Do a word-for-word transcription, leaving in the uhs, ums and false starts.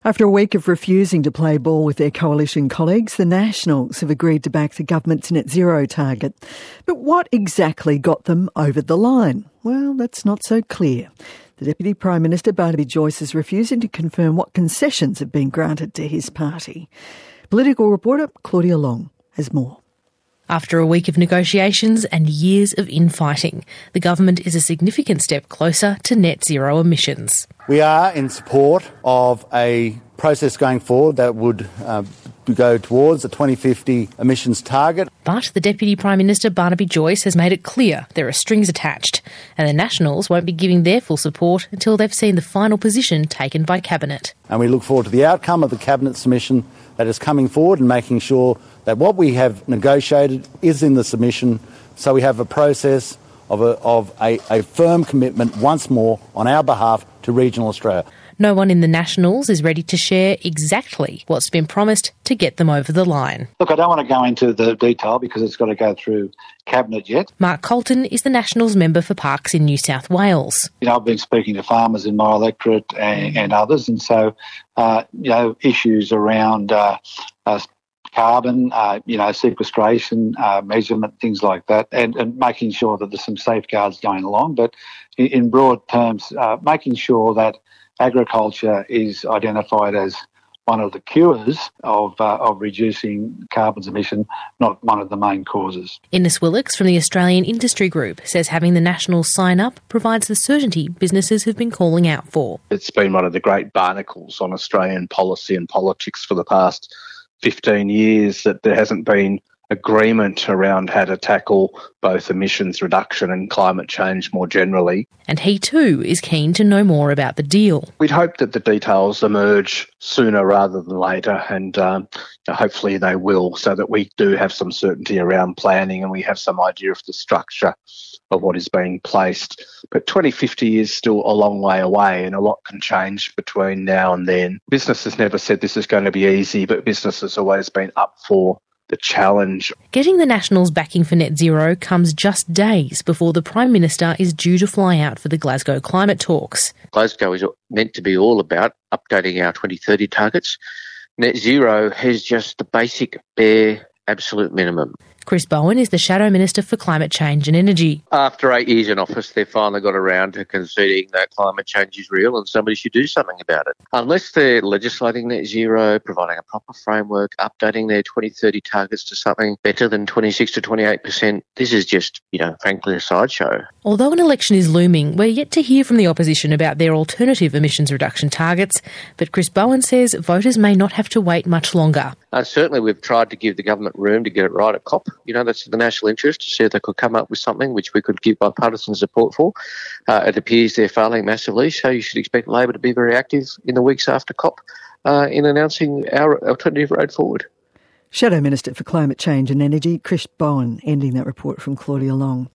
After a week of refusing to play ball with their coalition colleagues, the Nationals have agreed to back the government's net zero target. But what exactly got them over the line? Well, that's not so clear. The Deputy Prime Minister, Barnaby Joyce, is refusing to confirm what concessions have been granted to his party. Political reporter Claudia Long has more. After a week of negotiations and years of infighting, the government is a significant step closer to net zero emissions. We are in support of a process going forward that would uh, go towards the twenty fifty emissions target. But the Deputy Prime Minister, Barnaby Joyce, has made it clear there are strings attached, and the Nationals won't be giving their full support until they've seen the final position taken by Cabinet. And we look forward to the outcome of the Cabinet submission that is coming forward and making sure that what we have negotiated is in the submission, so we have a process of a, of a, a firm commitment once more on our behalf to regional Australia. No one in the Nationals is ready to share exactly what's been promised to get them over the line. Look, I don't want to go into the detail because it's got to go through Cabinet yet. Mark Colton is the Nationals member for Parks in New South Wales. You know, I've been speaking to farmers in my electorate and, and others, and so, uh, you know, issues around uh, uh, carbon, uh, you know, sequestration, uh, measurement, things like that, and, and making sure that there's some safeguards going along. But in, in broad terms, uh, making sure that agriculture is identified as one of the cures of uh, of reducing carbon emission, not one of the main causes. Innes Willocks from the Australian Industry Group says having the Nationals sign up provides the certainty businesses have been calling out for. It's been one of the great barnacles on Australian policy and politics for the past fifteen years that there hasn't been agreement around how to tackle both emissions reduction and climate change more generally. And he too is keen to know more about the deal. We'd hope that the details emerge sooner rather than later, and um, hopefully they will, so that we do have some certainty around planning and we have some idea of the structure of what is being placed. But twenty fifty is still a long way away, and a lot can change between now and then. Business has never said this is going to be easy, but business has always been up for the challenge. Getting the Nationals backing for net zero comes just days before the Prime Minister is due to fly out for the Glasgow climate talks. Glasgow is meant to be all about updating our twenty thirty targets. Net zero has just the basic, bare, absolute minimum. Chris Bowen is the Shadow Minister for Climate Change and Energy. After eight years in office, they finally got around to conceding that climate change is real and somebody should do something about it. Unless they're legislating net zero, providing a proper framework, updating their twenty thirty targets to something better than twenty-six to twenty-eight percent, this is just, you know, frankly, a sideshow. Although an election is looming, we're yet to hear from the opposition about their alternative emissions reduction targets, but Chris Bowen says voters may not have to wait much longer. Uh, certainly we've tried to give the government room to get it right at COP. You know, that's the national interest, to see if they could come up with something which we could give bipartisan support for. Uh, it appears they're failing massively, so you should expect Labor to be very active in the weeks after COP uh, in announcing our alternative road forward. Shadow Minister for Climate Change and Energy, Chris Bowen, ending that report from Claudia Long.